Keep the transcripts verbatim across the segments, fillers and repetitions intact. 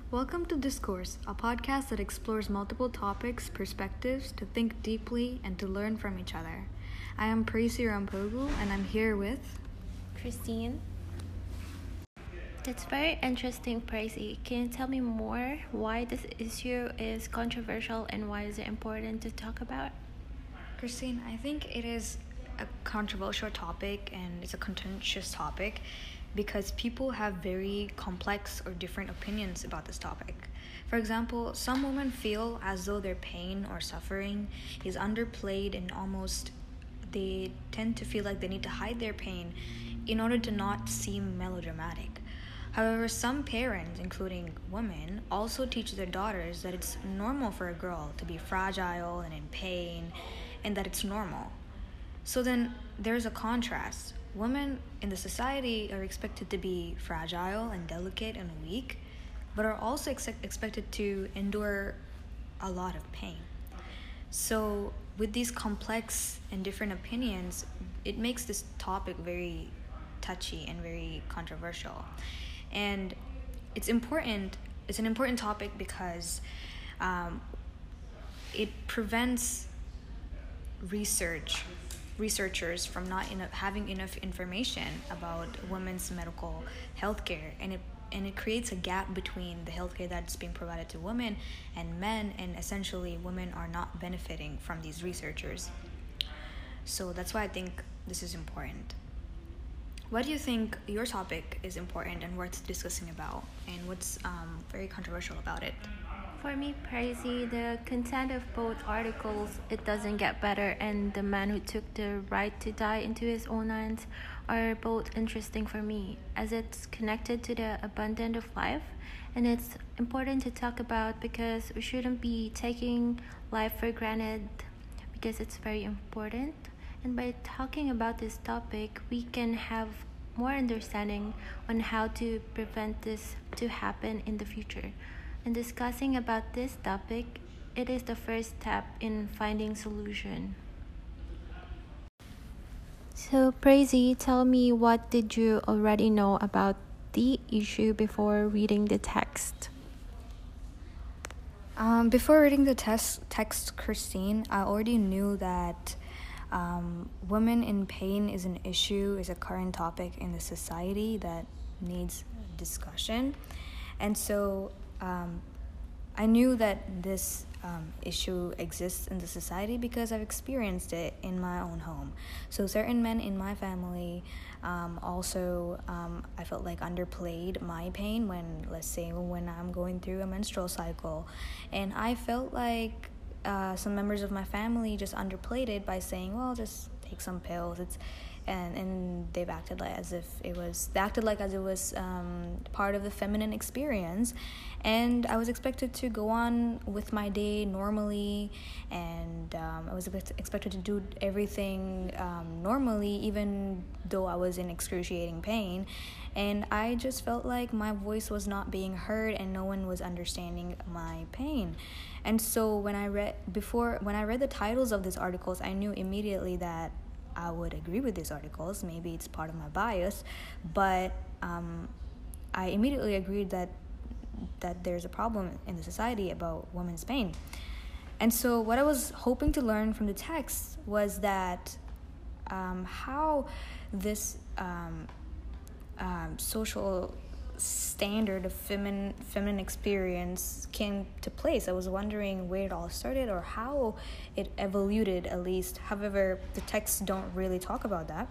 Welcome to Discourse, a podcast that explores multiple topics, perspectives, to think deeply, and to learn from each other. I am Presi Rampogu, and I'm here with Christine. That's very interesting, Presi. Can you tell me more why this issue is controversial and why is it important to talk about? Christine. I think it is a controversial topic and it's a contentious topic because people have very complex or different opinions about this topic. For example, some women feel as though their pain or suffering is underplayed and almost they tend to feel like they need to hide their pain in order to not seem melodramatic. However, some parents, including women, also teach their daughters that it's normal for a girl to be fragile and in pain and that it's normal. So then there's a contrast. Women in the society are expected to be fragile and delicate and weak, but are also ex- expected to endure a lot of pain. So with these complex and different opinions, it makes this topic very touchy and very controversial. And it's important, it's an important topic because um, it prevents research researchers from not enough, having enough information about women's medical health care, and it and it creates a gap between the healthcare that's being provided to women and men, and essentially women are not benefiting from these researchers. So that's why I think this is important. Why do you think your topic is important and worth discussing about, and what's um, very controversial about it? For me, Prezi, the content of both articles, it doesn't get better, and the man who took the right to die into his own hands are both interesting for me, as it's connected to the abundance of life, and it's important to talk about because we shouldn't be taking life for granted because it's very important. And by talking about this topic, we can have more understanding on how to prevent this to happen in the future. And discussing about this topic, it is the first step in finding solution. So, Prezi, tell me, what did you already know about the issue before reading the text? Um, before reading the text, text, Christine, I already knew that um, women in pain is an issue, is a current topic in the society that needs discussion. And so Um, I knew that this um, issue exists in the society because I've experienced it in my own home. So certain men in my family um, also, um, I felt like underplayed my pain when, let's say, when I'm going through a menstrual cycle. And I felt like uh, some members of my family just underplayed it by saying, well, just take some pills. It's And, and they've acted like as if it was they acted like as it was um, part of the feminine experience, and I was expected to go on with my day normally, and um, I was expected to do everything um, normally, even though I was in excruciating pain, and I just felt like my voice was not being heard and no one was understanding my pain. And so when I read before when I read the titles of these articles, I knew immediately that I would agree with these articles. Maybe it's part of my bias, but um, I immediately agreed that that there's a problem in the society about women's pain. And so what I was hoping to learn from the text was that um, how this um, um, social standard of feminine feminine experience came to place. I was wondering where it all started or how it evoluted, at least. However, the texts don't really talk about that.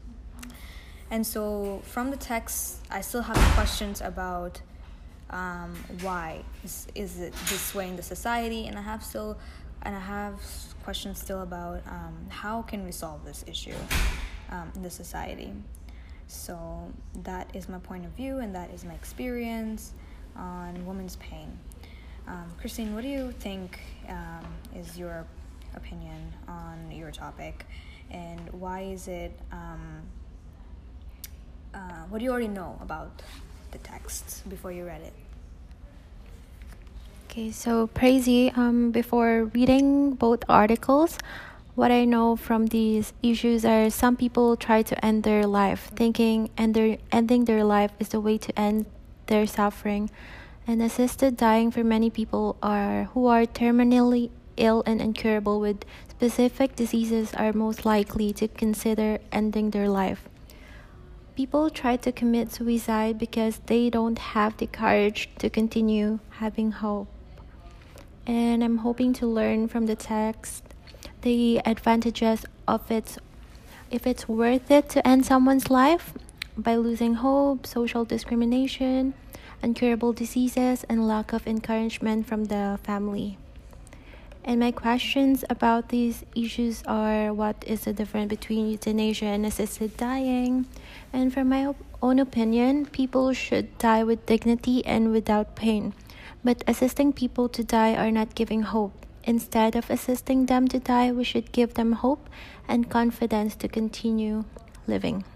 And so from the text, I still have questions about um, why is, is it this way in the society, and I have still and I have questions still about um, how can we solve this issue um, in the society. So that is my point of view, and that is my experience on women's pain. Um, Christine, what do you think um, is your opinion on your topic, and why is it, um, uh, what do you already know about the text before you read it? Okay, so Prezi, um, before reading both articles, what I know from these issues are some people try to end their life, thinking end their, ending their life is the way to end their suffering. And assisted dying for many people are who are terminally ill and incurable with specific diseases are most likely to consider ending their life. People try to commit suicide because they don't have the courage to continue having hope. And I'm hoping to learn from the text the advantages of its if it's worth it to end someone's life by losing hope, social discrimination, incurable diseases, and lack of encouragement from the family. And my questions about these issues are: what is the difference between euthanasia and assisted dying? And from my op- own opinion, people should die with dignity and without pain. But assisting people to die are not giving hope. Instead of assisting them to die, we should give them hope and confidence to continue living.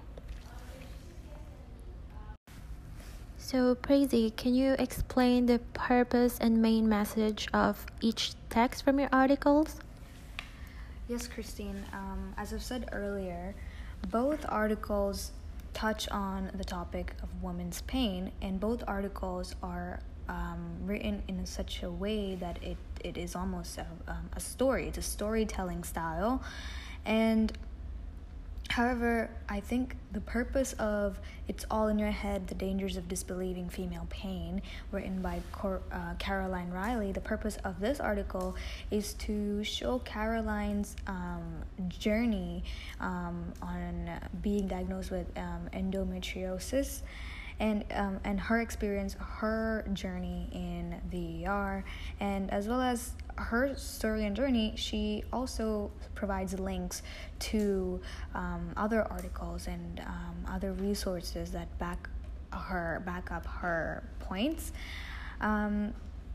So, Praisy, can you explain the purpose and main message of each text from your articles? Yes, Christine. Um, as I've said earlier, both articles touch on the topic of women's pain, and both articles are um, written in such a way that it, it is almost a, um, a story. It's a storytelling style. And however, I think the purpose of It's All in Your Head, The Dangers of Disbelieving Female Pain, written by Cor- uh, Caroline Riley, the purpose of this article is to show Caroline's um, journey um, on being diagnosed with um, endometriosis, and um, and her experience, her journey in the E R, and as well as her story and journey, she also provides links to um, other articles and um, other resources that back her back up her points. Um,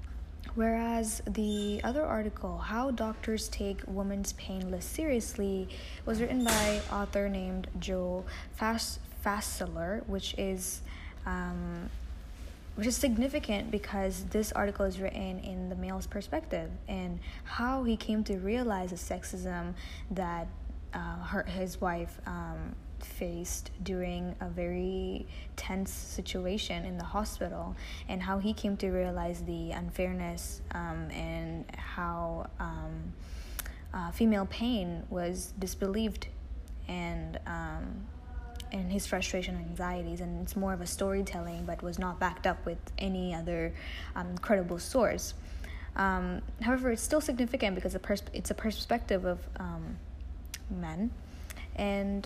Whereas the other article, How Doctors Take Women's Pain Less Seriously, was written by author named Joe Fas- Fassler, which is um, which is significant because this article is written in the male's perspective and how he came to realize the sexism that uh, her, his wife um, faced during a very tense situation in the hospital, and how he came to realize the unfairness um, and how um, uh, female pain was disbelieved, and um, and his frustration and anxieties. And it's more of a storytelling but was not backed up with any other um, credible source. Um, however, it's still significant because it's a perspective of um, men, and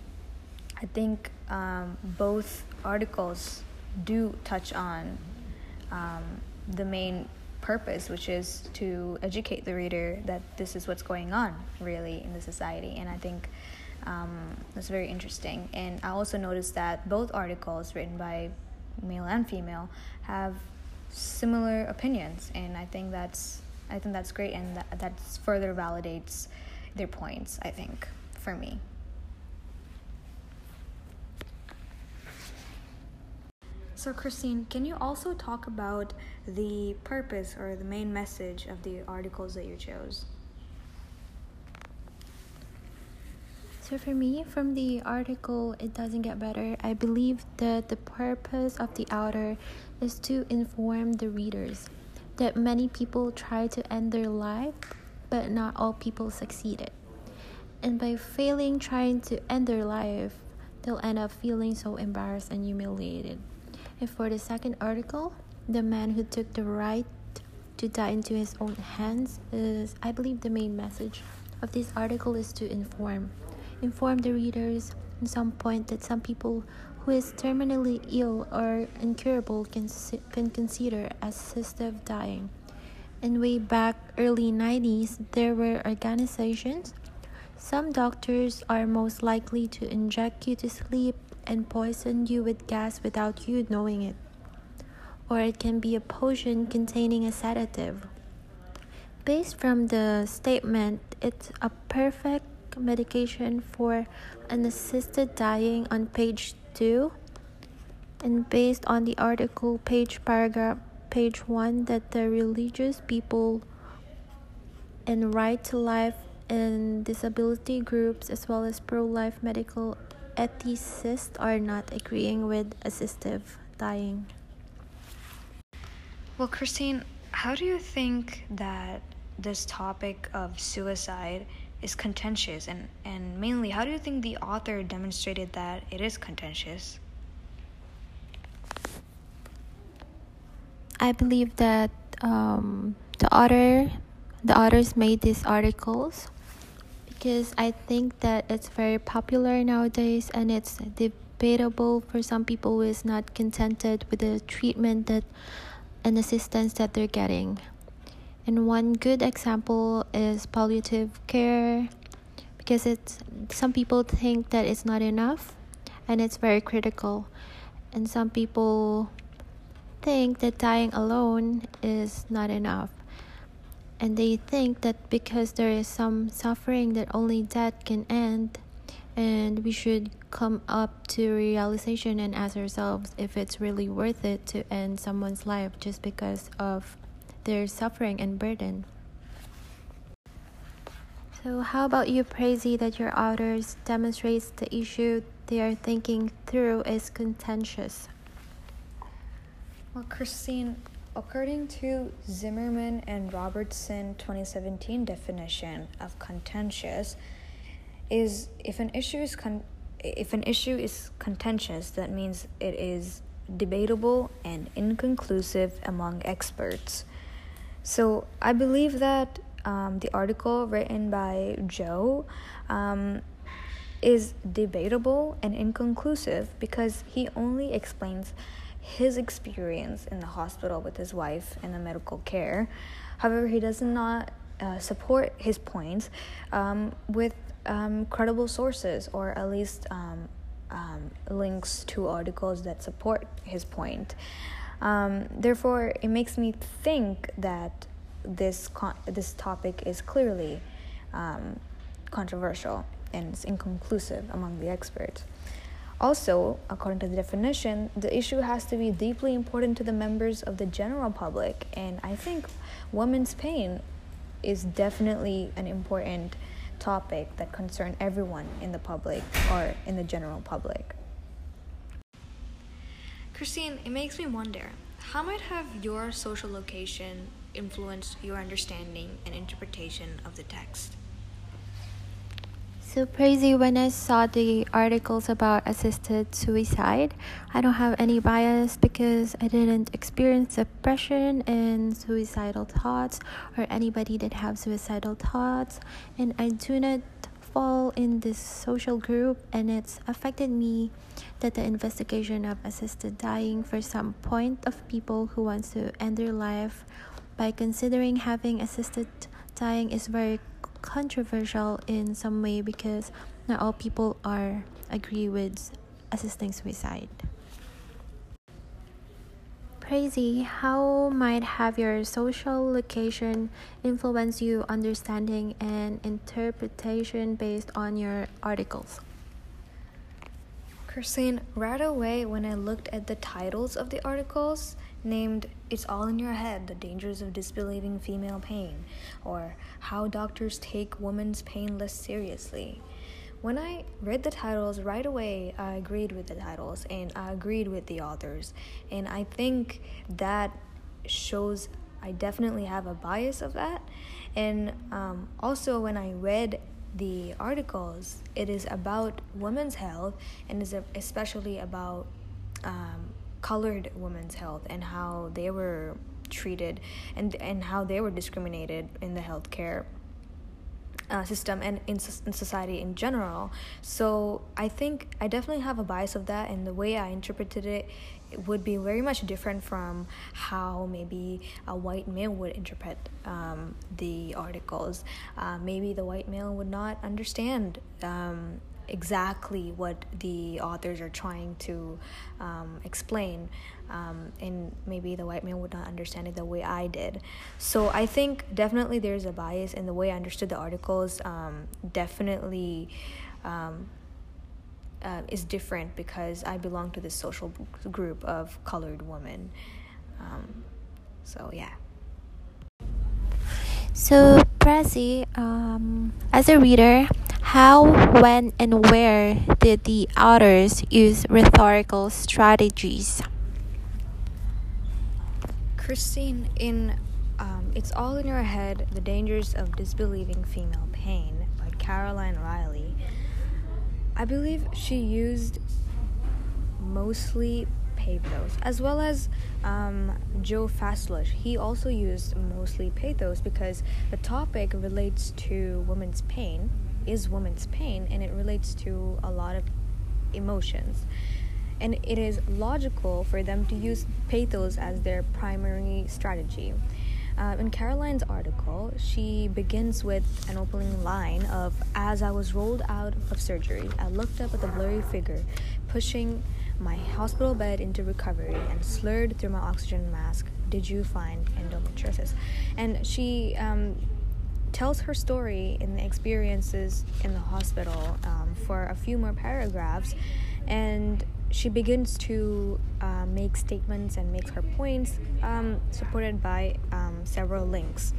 I think um, both articles do touch on um, the main purpose, which is to educate the reader that this is what's going on really in the society. And I think um, that's very interesting. And I also noticed that both articles, written by male and female, have similar opinions, and I think that's I think that's great, and that that further validates their points, I think, for me. So, Christine, can you also talk about the purpose or the main message of the articles that you chose? So for me, from the article It Doesn't Get Better, I believe that the purpose of the author is to inform the readers that many people try to end their life, but not all people succeeded. And by failing trying to end their life, they'll end up feeling so embarrassed and humiliated. And for the second article, The Man Who Took the Right to Die into His Own Hands, is, I believe, the main message of this article is to inform. Inform the readers at some point that some people who is terminally ill or incurable can, can consider assisted dying. And way back early nineties, there were organizations. Some doctors are most likely to inject you to sleep and poison you with gas without you knowing it. Or it can be a potion containing a sedative. Based from the statement, it's a perfect medication for an assisted dying on page two, and based on the article page paragraph page one, that the religious people and right to life and disability groups as well as pro-life medical ethicists are not agreeing with assistive dying. Well, Christine, how do you think that this topic of suicide is contentious? And, and mainly, how do you think the author demonstrated that it is contentious? I believe that um, the author, the authors made these articles because I think that it's very popular nowadays, and it's debatable for some people who is not contented with the treatment that and assistance that they're getting. And one good example is palliative care, because it's some people think that it's not enough, and it's very critical, and some people think that dying alone is not enough, and they think that because there is some suffering that only death can end, and we should come up to realization and ask ourselves if it's really worth it to end someone's life just because of their suffering and burden. So how about you, Praisey, that your authors demonstrates the issue they are thinking through is contentious? Well, Christine, according to Zimmerman and Robertson twenty seventeen definition of contentious, is if an issue is con- if an issue is contentious, that means it is debatable and inconclusive among experts. So I believe that um, the article written by Joe um, is debatable and inconclusive because he only explains his experience in the hospital with his wife in the medical care. However, he does not uh, support his points um, with um, credible sources, or at least um, um, links to articles that support his point. Um, therefore, it makes me think that this con- this topic is clearly um, controversial and it's inconclusive among the experts. Also, according to the definition, the issue has to be deeply important to the members of the general public, and I think women's pain is definitely an important topic that concerns everyone in the public or in the general public. Christine, it makes me wonder, how might have your social location influenced your understanding and interpretation of the text? So crazy, when I saw the articles about assisted suicide, I don't have any bias because I didn't experience depression and suicidal thoughts or anybody that have suicidal thoughts, and I do not fall in this social group, and it's affected me that the investigation of assisted dying for some point of people who wants to end their life by considering having assisted dying is very controversial in some way because not all people are agree with assisting suicide. Crazy, how might have your social location influence you understanding and interpretation based on your articles? Christine, right away when I looked at the titles of the articles, named It's All in Your Head, The Dangers of Disbelieving Female Pain, or How Doctors Take Women's Pain Less Seriously. When I read the titles right away, I agreed with the titles and I agreed with the authors. And I think that shows I definitely have a bias of that. And um, also when I read the articles, it is about women's health and is especially about um, colored women's health and how they were treated and and how they were discriminated in the healthcare uh, system and in, in society in general. So I think I definitely have a bias of that, and the way I interpreted it, it would be very much different from how maybe a white male would interpret um, the articles. Uh, maybe the white male would not understand um, exactly what the authors are trying to um, explain, um, and maybe the white man would not understand it the way I did. So I think definitely there's a bias in the way I understood the articles. Um, definitely um, uh, is different because I belong to this social group of colored women. Um, so yeah. So, Prezi, um, as a reader, how, when, and where did the authors use rhetorical strategies? Christine, in um, It's All in Your Head, The Dangers of Disbelieving Female Pain by Caroline Riley, I believe she used mostly pathos, as well as um, Joe Faslush. He also used mostly pathos because the topic relates to women's pain, is women's pain, and it relates to a lot of emotions. And it is logical for them to use pathos as their primary strategy. Uh, in Caroline's article, she begins with an opening line of, "As I was rolled out of surgery, I looked up at the blurry figure, pushing my hospital bed into recovery and slurred through my oxygen mask, 'Did you find endometriosis?'" And she um, tells her story in the experiences in the hospital um, for a few more paragraphs, and she begins to uh, make statements and makes her points um, supported by um, several links.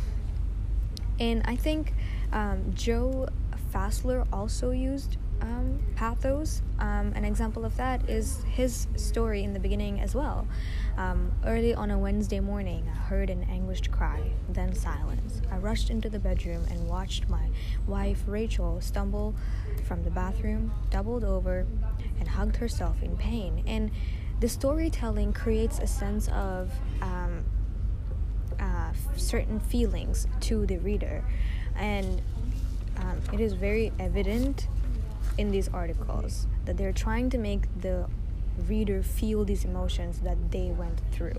And I think um, Joe Fasler also used um, pathos. Um, an example of that is his story in the beginning as well. Um, early on a Wednesday morning, I heard an anguished cry, then silence. I rushed into the bedroom and watched my wife, Rachel, stumble from the bathroom, doubled over, and hugged herself in pain. And the storytelling creates a sense of um, uh, certain feelings to the reader, and um, it is very evident in these articles that they're trying to make the reader feel these emotions that they went through.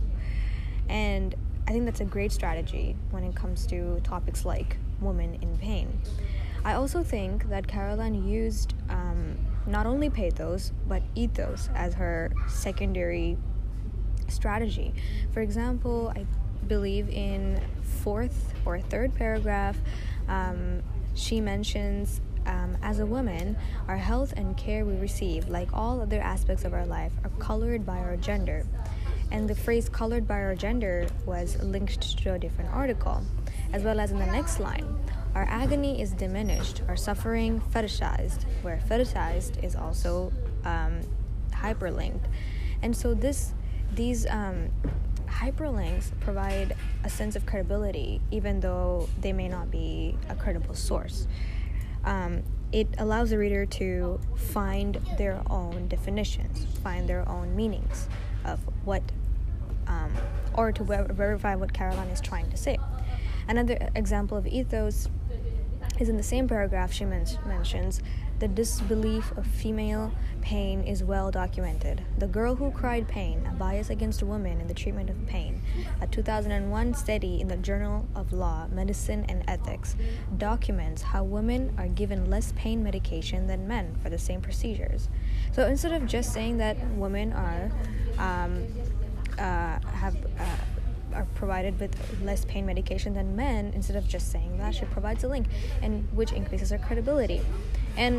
And I think that's a great strategy when it comes to topics like women in pain. I also think that Caroline used um, not only pathos but ethos as her secondary strategy. For example, I believe in fourth or third paragraph, um, she mentions, um, as a woman, our health and care we receive, like all other aspects of our life, are colored by our gender. And the phrase colored by our gender was linked to a different article, as well as in the next line. Our agony is diminished, our suffering fetishized, where fetishized is also um, hyperlinked. And so this, these um, hyperlinks provide a sense of credibility, even though they may not be a credible source. Um, it allows the reader to find their own definitions, find their own meanings of what, um, or to ver- verify what Caroline is trying to say. Another example of ethos is in the same paragraph. She men- mentions, the disbelief of female pain is well documented. The Girl Who Cried Pain, A Bias Against Women in the Treatment of Pain, a two thousand one study in the Journal of Law, Medicine and Ethics, documents how women are given less pain medication than men for the same procedures. So instead of just saying that women are um, uh, have uh, are provided with less pain medication than men, instead of just saying that, she provides a link, and which increases her credibility. And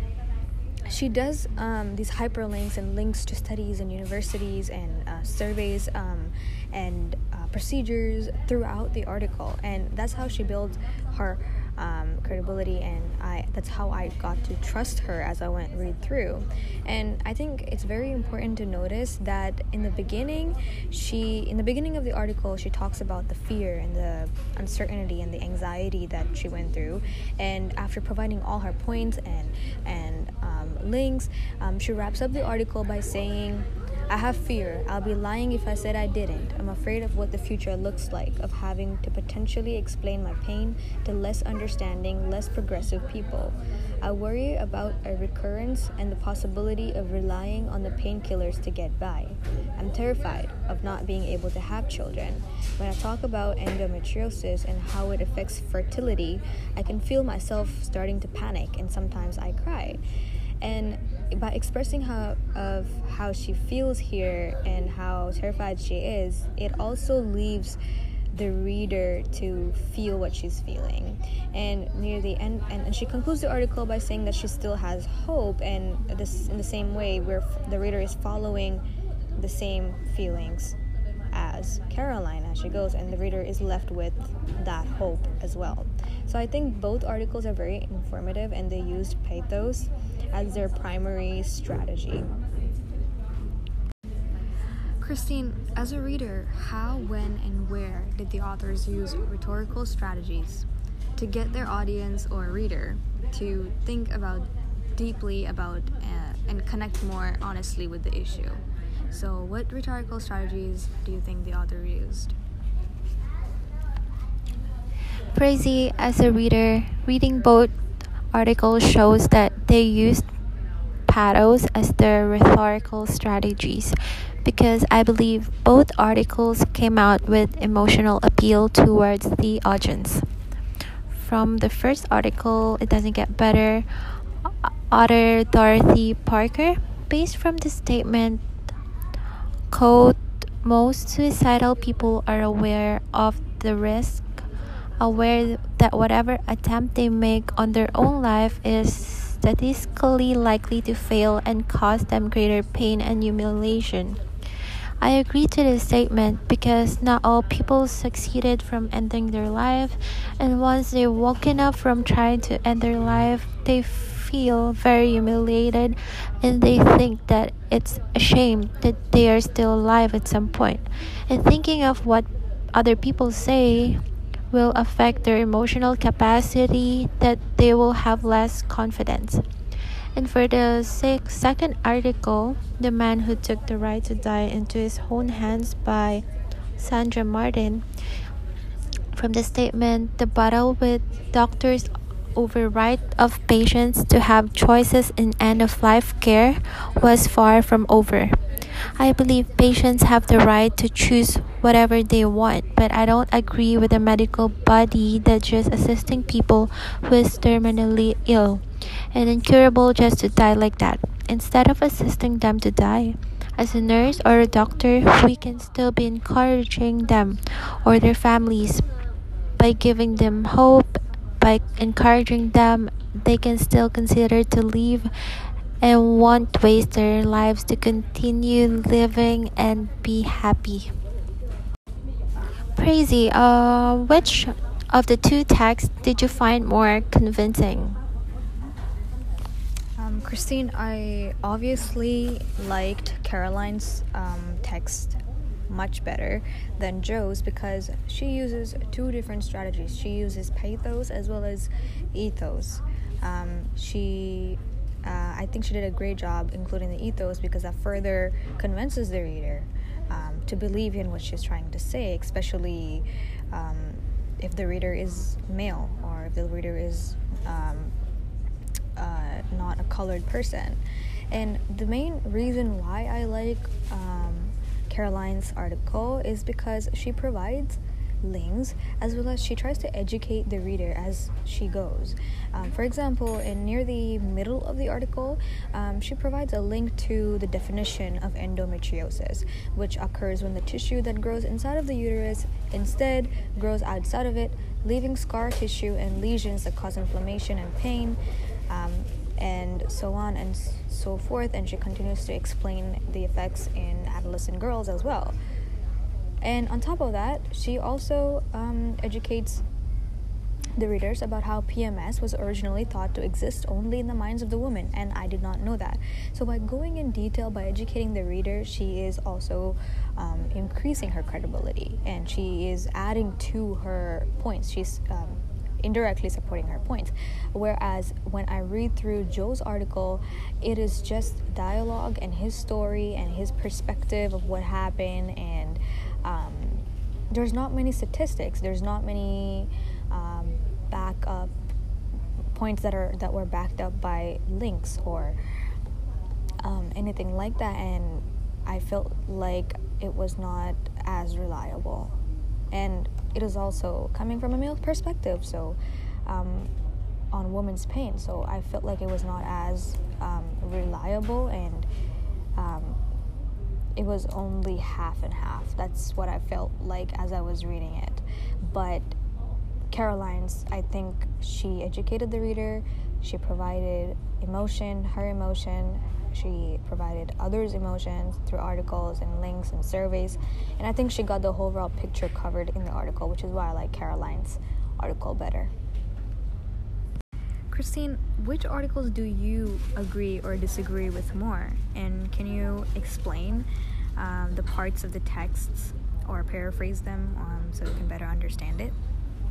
she does um, these hyperlinks and links to studies and universities and uh, surveys um, and uh, procedures throughout the article, and that's how she builds her um, credibility, and I that's how I got to trust her as I went read through. And I think it's very important to notice that in the beginning, she in the beginning of the article, she talks about the fear and the uncertainty and the anxiety that she went through, and after providing all her points and and um, links, um, she wraps up the article by saying, I have fear. I'll be lying if I said I didn't. I'm afraid of what the future looks like, of having to potentially explain my pain to less understanding, less progressive people. I worry about a recurrence and the possibility of relying on the painkillers to get by. I'm terrified of not being able to have children. When I talk about endometriosis and how it affects fertility, I can feel myself starting to panic, and sometimes I cry. And by expressing how of how she feels here and how terrified she is, it also leaves the reader to feel what she's feeling. And near the end, and, and she concludes the article by saying that she still has hope, and this in the same way where the reader is following the same feelings as Caroline as she goes, and the reader is left with that hope as well. So I think both articles are very informative, and they used pathos as their primary strategy. Christine, as a reader, how, when, and where did the authors use rhetorical strategies to get their audience or reader to think about deeply about uh, and connect more honestly with the issue? So, what rhetorical strategies do you think the author used? Crazy, as a reader, reading both articles shows that they used pathos as their rhetorical strategies, because I believe both articles came out with emotional appeal towards the audience. From the first article, It Doesn't Get Better, author Dorothy Parker, based from the statement, quote, most suicidal people are aware of the risk, aware that whatever attempt they make on their own life is statistically likely to fail and cause them greater pain and humiliation. I agree to this statement because not all people succeeded from ending their life, and once they've woken up from trying to end their life, they feel very humiliated and they think that it's a shame that they are still alive at some point. And thinking of what other people say will affect their emotional capacity, that they will have less confidence. And for the sec- second article, The Man Who Took the Right to Die into His Own Hands by Sandra Martin, from the statement, the battle with doctors over right of patients to have choices in end-of-life care was far from over. I believe patients have the right to choose whatever they want, but I don't agree with a medical body that's just assisting people who is terminally ill and incurable just to die like that. Instead of assisting them to die, as a nurse or a doctor, we can still be encouraging them or their families by giving them hope, by encouraging them they can still consider to live and won't waste their lives to continue living and be happy. Crazy, uh, which of the two texts did you find more convincing? Um, Christine, I obviously liked Caroline's um, text much better than Joe's because she uses two different strategies. She uses pathos as well as ethos. Um, she Uh, I think she did a great job including the ethos because that further convinces the reader um, to believe in what she's trying to say, especially um, if the reader is male or if the reader is um, uh, not a colored person. And the main reason why I like um, Caroline's article is because she provides links as well as she tries to educate the reader as she goes. Um, for example, in near the middle of the article, um, she provides a link to the definition of endometriosis, which occurs when the tissue that grows inside of the uterus instead grows outside of it, leaving scar tissue and lesions that cause inflammation and pain, um, and so on and so forth. And she continues to explain the effects in adolescent girls as well. And on top of that, she also um, educates the readers about how P M S was originally thought to exist only in the minds of the woman, and I did not know that. So by going in detail, by educating the reader, she is also um, increasing her credibility, and she is adding to her points. She's um, indirectly supporting her points. Whereas when I read through Joe's article, it is just dialogue and his story and his perspective of what happened, and um, there's not many statistics. There's not many um, backup points that are that were backed up by links or um, anything like that, and I felt like it was not as reliable. And it is also coming from a male perspective, so um, on women's pain. So I felt like it was not as um, reliable, and um, it was only half and half. That's what I felt like as I was reading it. But Caroline's, I think she educated the reader. She provided emotion, her emotion. She provided others' emotions through articles and links and surveys. And I think she got the overall picture covered in the article, which is why I like Caroline's article better. Christine, which articles do you agree or disagree with more? And can you explain um, the parts of the texts or paraphrase them um, so we can better understand it.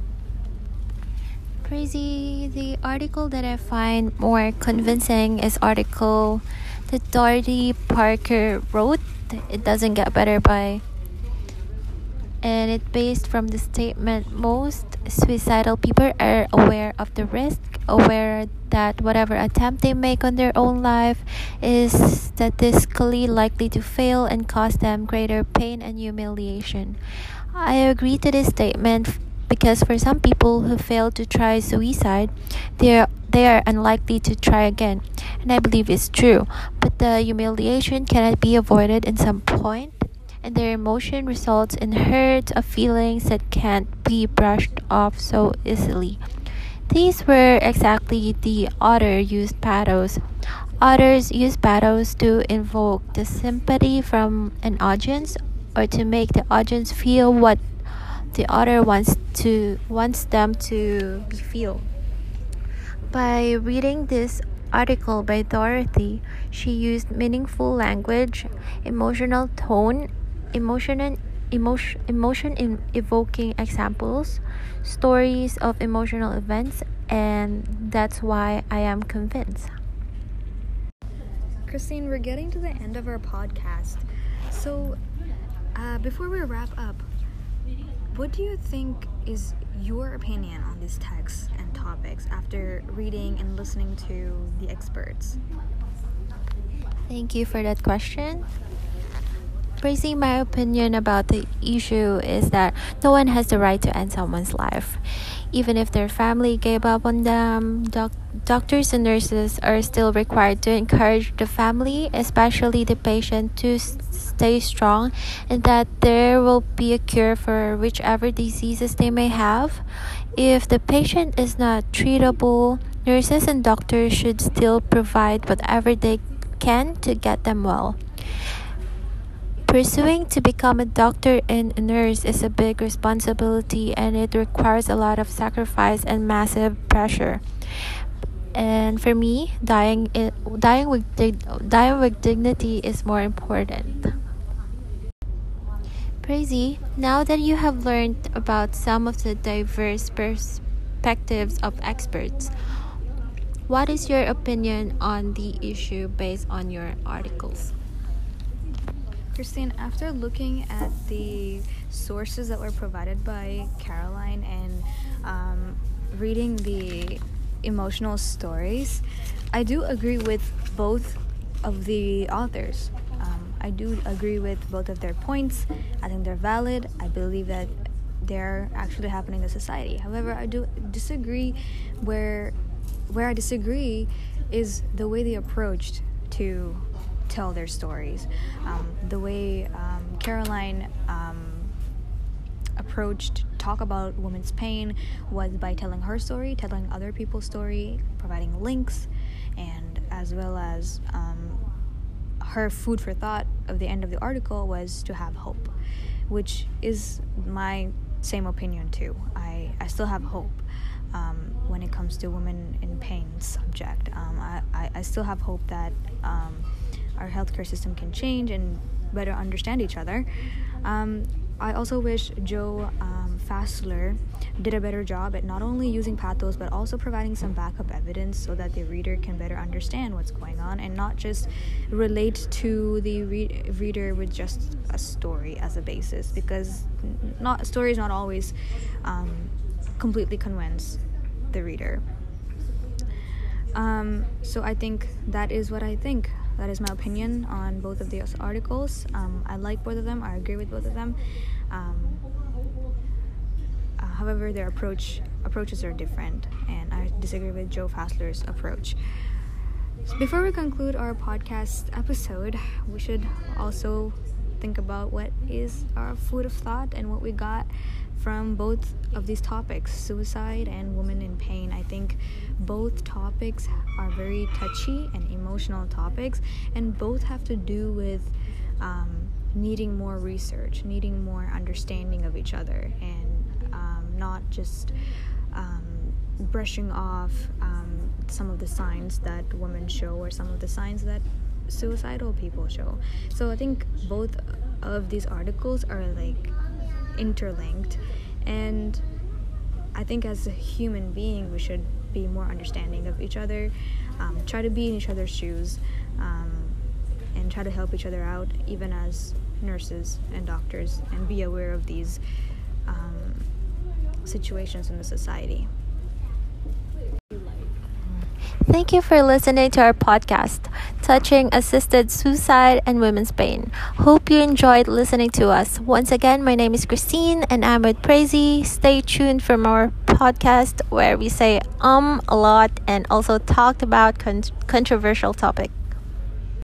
Crazy. The article that I find more convincing is article that Dorothy Parker wrote. It doesn't get better by, and it based from the statement most suicidal people are aware of the risk, aware that whatever attempt they make on their own life is statistically likely to fail and cause them greater pain and humiliation. I agree to this statement because for some people who fail to try suicide, they are, they are unlikely to try again, and I believe it's true. But the humiliation cannot be avoided in some point, and their emotion results in hurt of feelings that can't be brushed off so easily. These were exactly the author used pathos. Authors use pathos to invoke the sympathy from an audience or to make the audience feel what the author wants to wants them to feel. By reading this article by Dorothy, she used meaningful language, emotional tone, emotion emotion, emotion in evoking examples, stories of emotional events, and that's why I am convinced. Christine, we're getting to the end of our podcast. So, uh, before we wrap up, what do you think is your opinion on these texts and topics after reading and listening to the experts? Thank you for that question. Praising my opinion about the issue is that no one has the right to end someone's life. Even if their family gave up on them, doc- doctors and nurses are still required to encourage the family, especially the patient, to s- stay strong and that there will be a cure for whichever diseases they may have. If the patient is not treatable, nurses and doctors should still provide whatever they can to get them well. Pursuing to become a doctor and a nurse is a big responsibility, and it requires a lot of sacrifice and massive pressure. And for me, dying i- dying with dig- dying with dignity is more important. Crazy, now that you have learned about some of the diverse perspectives of experts, what is your opinion on the issue based on your articles? Christine, after looking at the sources that were provided by Caroline and um, reading the emotional stories, I do agree with both of the authors. Um, I do agree with both of their points. I think they're valid. I believe that they're actually happening in society. However, I do disagree where where I disagree is the way they approached to tell their stories. Um, the way um, Caroline um, approached talk about women's pain was by telling her story, telling other people's story, providing links, and as well as um, her food for thought of the end of the article was to have hope, which is my same opinion too. I, I still have hope um, when it comes to women in pain subject. Um, I, I, I still have hope that um, our healthcare system can change and better understand each other. Um, I also wish Joe um, Fassler did a better job at not only using pathos but also providing some backup evidence so that the reader can better understand what's going on and not just relate to the re- reader with just a story as a basis, because not stories not always um, completely convince the reader. Um, so I think that is what I think. That is my opinion on both of these articles. Um, I like both of them. I agree with both of them. Um, uh, however, their approach approaches are different, and I disagree with Joe Fassler's approach. So before we conclude our podcast episode, we should also think about what is our food of thought and what we got from both of these topics, suicide and women in pain. I think both topics are very touchy and emotional topics, and both have to do with um, needing more research, needing more understanding of each other, and um, not just um, brushing off um, some of the signs that women show or some of the signs that suicidal people show. So I think both of these articles are like interlinked, and I think as a human being we should be more understanding of each other, um, try to be in each other's shoes, um, and try to help each other out, even as nurses and doctors, and be aware of these um, situations in the society. Thank you for listening to our podcast, Touching Assisted Suicide and Women's Pain. Hope you enjoyed listening to us. Once again, my name is Christine and I'm with Praisey. Stay tuned for more podcast where we say um a lot and also talked about con- controversial topics.